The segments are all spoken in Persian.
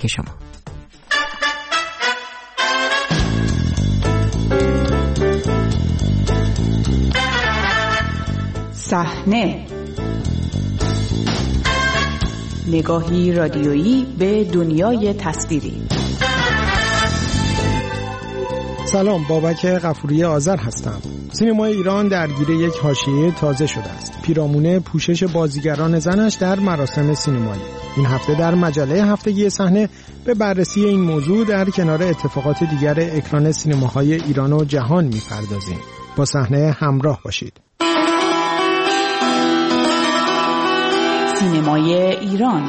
خدمت شما. صحنه، نگاهی رادیویی به دنیای تصویری. سلام، بابک غفوری آذر هستم. سینمای ایران درگیر یک حاشیه تازه شده است. پیرامون پوشش بازیگران زنش در مراسم سینمایی. این هفته در مجله هفتگی صحنه به بررسی این موضوع در کنار اتفاقات دیگر اکران سینماهای ایران و جهان می‌پردازیم. با صحنه همراه باشید. سینمای ایران.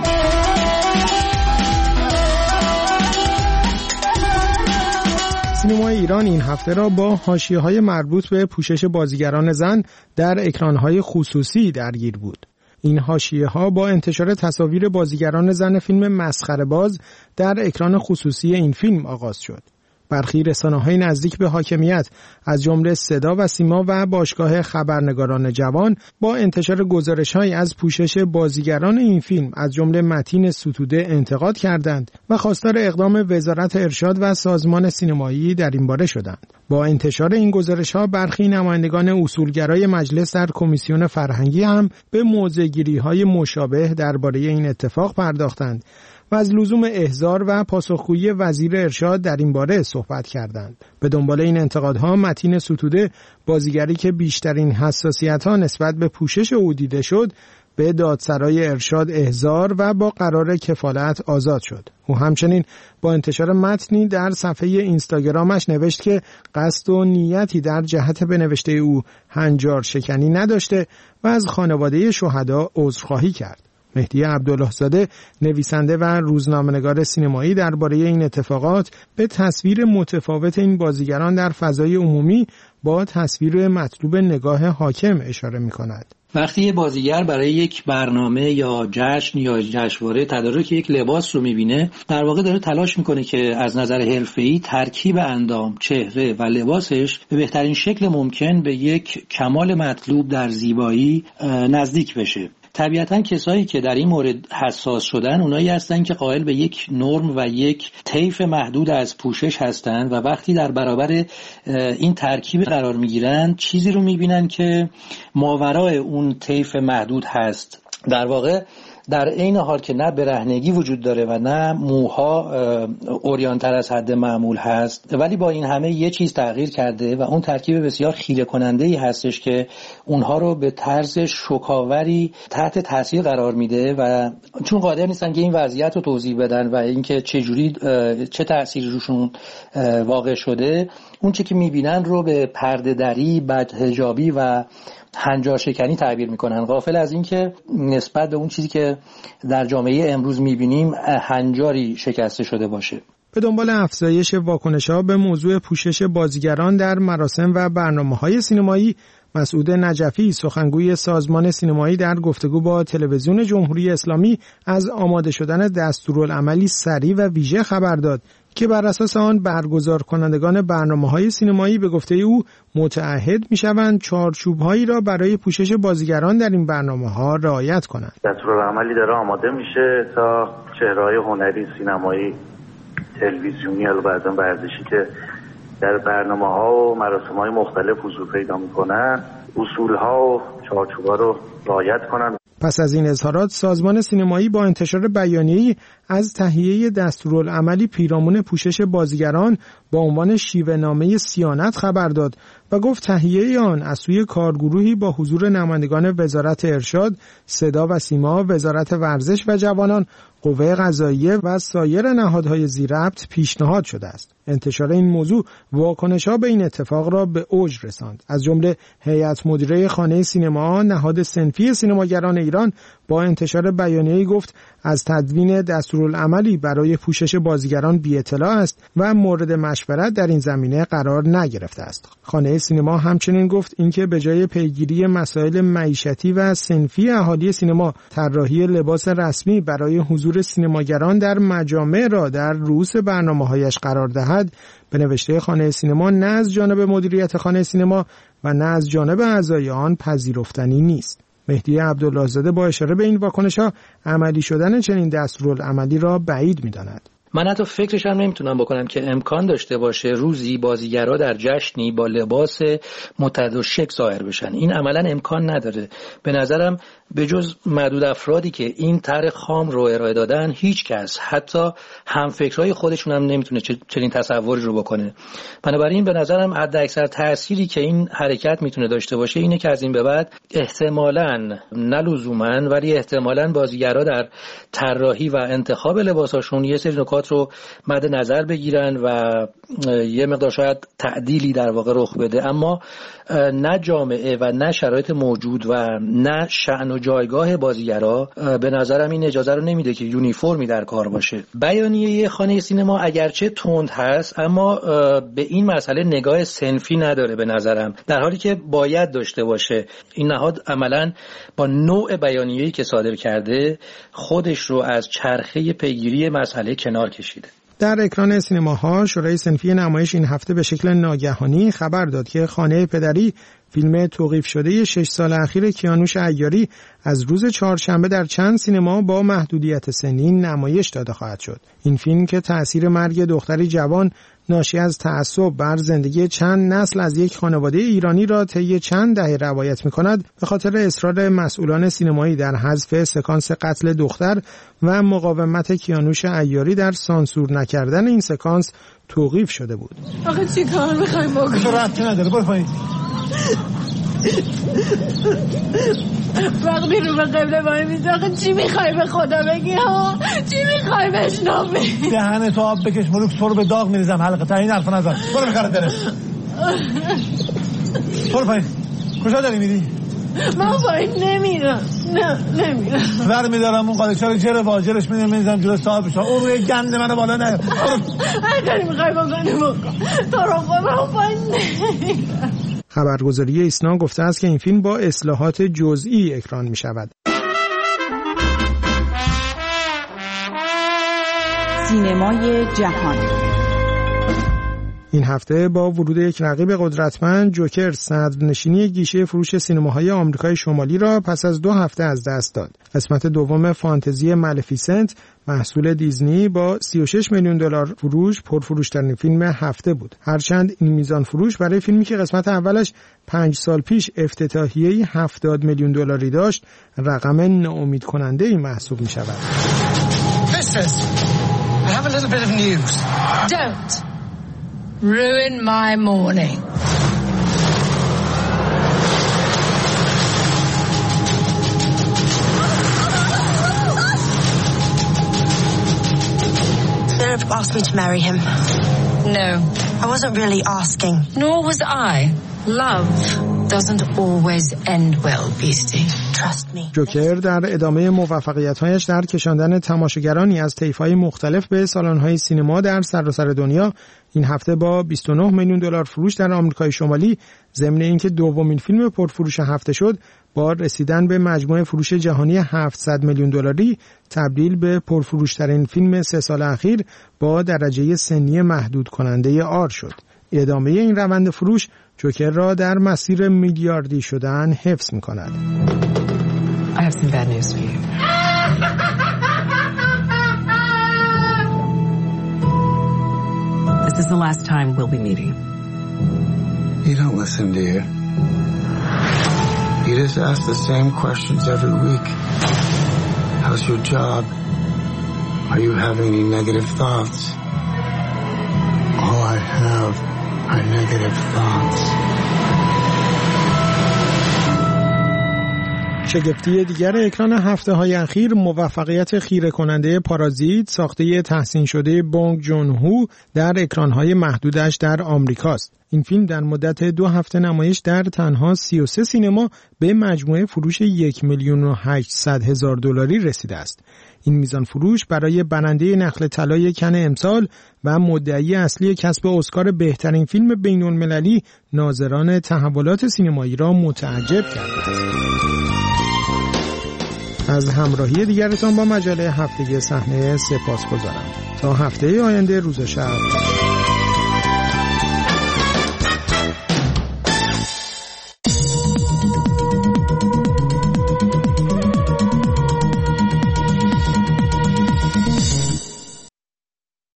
سینمای ایران این هفته را با حاشیه‌های مربوط به پوشش بازیگران زن در اکران‌های خصوصی درگیر بود. این حاشیه‌ها با انتشار تصاویر بازیگران زن فیلم مسخره‌باز در اکران خصوصی این فیلم آغاز شد. برخی رسانه‌های نزدیک به حاکمیت از جمله صدا و سیما و باشگاه خبرنگاران جوان با انتشار گزارش‌هایی از پوشش بازیگران این فیلم از جمله متین ستوده انتقاد کردند و خواستار اقدام وزارت ارشاد و سازمان سینمایی در این باره شدند. با انتشار این گزارش‌ها برخی نمایندگان اصولگرای مجلس در کمیسیون فرهنگی هم به موضع‌گیری‌های مشابه درباره این اتفاق پرداختند و از لزوم احضار و پاسخگویی وزیر ارشاد در این باره صحبت کردند. به دنبال این انتقادها متین ستوده، بازیگری که بیشترین حساسیت‌ها نسبت به پوشش او دیده شد، به دادسرای ارشاد احضار و با قرار کفالت آزاد شد. او همچنین با انتشار متنی در صفحه اینستاگرامش نوشت که قصد و نیتی در جهت به نوشته او هنجار شکنی نداشته و از خانواده شهدا عذرخواهی کرد. مهدی عبدالله زاده، نویسنده و روزنامه‌نگار سینمایی، درباره این اتفاقات به تصویر متفاوت این بازیگران در فضای عمومی با تصویر مطلوب نگاه حاکم اشاره می‌کند. وقتی یه بازیگر برای یک برنامه یا جشن یا جشنواره تدارک یک لباس رو می‌بینه، در واقع داره تلاش می‌کنه که از نظر حرفه‌ای ترکیب اندام، چهره و لباسش به بهترین شکل ممکن به یک کمال مطلوب در زیبایی نزدیک بشه. طبیعتاً کسایی که در این مورد حساس شدن اونایی هستن که قائل به یک نرم و یک طیف محدود از پوشش هستن و وقتی در برابر این ترکیب قرار میگیرن چیزی رو میبینن که ماورای اون طیف محدود هست. در واقع در عین حال که نه برهنگی وجود داره و نه موها اوریان‌تر از حد معمول هست، ولی با این همه یه چیز تغییر کرده و اون ترکیب بسیار خیره کننده‌ای هستش که اونها رو به طرز شوکاوری تحت تاثیر قرار میده و چون قادر نیستن که این وضعیت رو توضیح بدن و اینکه چه تأثیری روشون واقع شده، اون چه که میبینن رو به پرده دری، بدحجابی و هنجار شکنی تعبیر میکنن، غافل از این که نسبت به اون چیزی که در جامعه امروز میبینیم هنجاری شکسته شده باشه. به دنبال افزایش واکنش‌ها به موضوع پوشش بازیگران در مراسم و برنامه‌های سینمایی، مسعود نجفی، سخنگوی سازمان سینمایی، در گفتگو با تلویزیون جمهوری اسلامی از آماده شدن دستورالعملی سریع و ویژه خبر داد که بر اساس آن برگزار کنندگان برنامه‌های سینمایی به گفته او متعهد می‌شوند چارچوب‌هایی را برای پوشش بازیگران در این برنامه‌ها رعایت کنند. دستورالعملی داره آماده میشه تا چهره‌های هنری، سینمایی، تلویزیونی یا بعضا ورزشی که در برنامه‌ها و مراسم‌های مختلف حضور پیدا می‌کنن اصول‌ها و چارچوب‌ها رو رعایت کنند. پس از این اظهارات سازمان سینمایی با انتشار بیانیه‌ای از تهیه دستورالعملی پیرامون پوشش بازیگران با عنوان شیوه‌نامه صیانت خبر داد و گفت تهیه آن از سوی کارگروهی با حضور نمایندگان وزارت ارشاد، صدا و سیما، وزارت ورزش و جوانان، قوه قضاییه و سایر نهادهای ذی‌ربط پیشنهاد شده است. انتشار این موضوع واکنش‌ها به این اتفاق را به اوج رساند. از جمله هیئت مدیره خانه سینما، نهاد صنفی سینماگران ایران، با انتشار بیانیه‌ای گفت از تدوین دستورالعملی برای پوشش بازیگران بی اطلاع است و مورد مشورت در این زمینه قرار نگرفته است. خانه سینما همچنین گفت اینکه به جای پیگیری مسائل معیشتی و صنفی اهالی سینما، طراحی لباس رسمی برای حضور سینماگران در مجامع را در رؤوس برنامه‌هایش قرار دهد، به نوشته خانه سینما نه از جانب مدیریت خانه سینما و نه از جانب اعضای آن پذیرفتنی نیست. مهدی عبدالله زاده با اشاره به این واکنش‌ها عملی شدن چنین دستورالعملی را بعید می‌داند. من حتی فکرش هم نمیتونم بکنم که امکان داشته باشه روزی بازیگرا در جشنی با لباس متعددالشکل ظاهر بشن. این عملا امکان نداره. به نظرم به جز معدود افرادی که این طرح خام رو ارائه دادن، هیچ کس حتی همفکرای خودشون هم نمیتونه چنین تصوری رو بکنه. بنابراین به نظرم حداکثر تأثیری که این حرکت میتونه داشته باشه اینه که از این به بعد احتمالاً، نه لزوماً، ولی احتمالاً بازیگرا در طراحی و انتخاب لباساشون یه سری نکات رو مد نظر بگیرن و یه مقدار شاید تعدیلی در واقع رخ بده، اما نه جامعه و نه شرایط موجود و نه شأن و جایگاه بازیگرا به نظرم این اجازه رو نمیده که یونیفرمی در کار باشه. بیانیه خانه سینما اگرچه تند هست اما به این مسئله نگاه صنفی نداره به نظرم، در حالی که باید داشته باشه. این نهاد عملاً با نوع بیانیه‌ای که صادر کرده خودش رو از چرخه پیگیری مسئله کنار کشیده. در اکران سینماها شورای صنفی نمایش این هفته به شکل ناگهانی خبر داد که خانه پدری، فیلم توقیف شده 6 سال اخیر کیانوش عیاری، از روز چهارشنبه در چند سینما با محدودیت سنی نمایش داده خواهد شد. این فیلم که تأثیر مرگ دختری جوان ناشی از تعصب بر زندگی چند نسل از یک خانواده ایرانی را طی چند دهه روایت می‌کند، به خاطر اصرار مسئولان سینمایی در حذف سکانس قتل دختر و مقاومت کیانوش عیاری در سانسور نکردن این سکانس توقیف شده بود. آخه چی کار می‌خوایم بکنیم؟ تو ربطی نداره، برو پایین. وقتی رو به قبله وای میزه، آخه چی میخوای به خدا بگی ها؟ چی میخوای بشنوی؟ دهنتو آب بکش ملوک، تو رو به داغ میریزم حلقه تا این حرف نزن. برو بخره داره. برو پایین. کجا داری میری؟ من پایین نمیرم. نمیرم. ور میدارم اون قالیچه رو جر واجرش میزم جلو صاحبش. اون روی گند منو بالا نیار. هر کاری میخوای بکنی بکن. تو رو خدا پایین نمیرم. خبرگزاری ایسنا گفته است که این فیلم با اصلاحات جزئی اکران می شود. سینمای جهان این هفته با ورود یک رقیب قدرتمند، جوکر صدرنشینی گیشه فروش سینماهای آمریکای شمالی را پس از 2 هفته از دست داد. قسمت دوم فانتزی مالفیسنت محصول دیزنی با 36 میلیون دلار فروش پرفروش‌ترین فیلم هفته بود. هرچند این میزان فروش برای فیلمی که قسمت اولش 5 سال پیش افتتاحیه‌ای 70 میلیون دلاری داشت، رقم ناامید کننده‌ای محسوب می‌شود. I have a little bit of news. Don't ruin my morning. Philip asked me to marry him. No. I wasn't really asking. Nor was I. Love doesn't always end well, Beastie. Trust me. جوکر در ادامه موفقیت‌هایش در کشاندن تماشاگرانی از طیف‌های مختلف به سالن‌های سینما در سراسر دنیا، این هفته با 29 میلیون دلار فروش در آمریکای شمالی، ضمن اینکه دومین فیلم پرفروش هفته شد، با رسیدن به مجموع فروش جهانی 700 میلیون دلاری تبدیل به پرفروش‌ترین فیلم 3 سال اخیر با درجه سنی محدود کننده آر شد. ادامه این روند فروش جوکر را در مسیر میلیاردی شدن حفظ می‌کند. I have some bad news for you. This is the last time we'll be meeting. You don't listen, do you? You just ask the same questions every week. How's your job? Are you having any negative thoughts? All I have are negative thoughts. شگفتی دیگر اکران هفته‌های اخیر موفقیت خیره کننده پارازیت ساخته تحسین شده بونگ جون هو در اکران‌های محدودش در آمریکاست. این فیلم در مدت 2 هفته نمایش در تنها 33 سینما به مجموعه فروش 1,800,000 دلاری رسیده است. این میزان فروش برای برنده نخل طلای کن امسال و مدعی اصلی کسب اسکار بهترین فیلم بین‌المللی ناظران تحولات سینمایی را متعجب کرده است. از همراهی دیگرتان با مجله هفتگی صحنه سپاسگزارم. تا هفته آینده، روز و شب.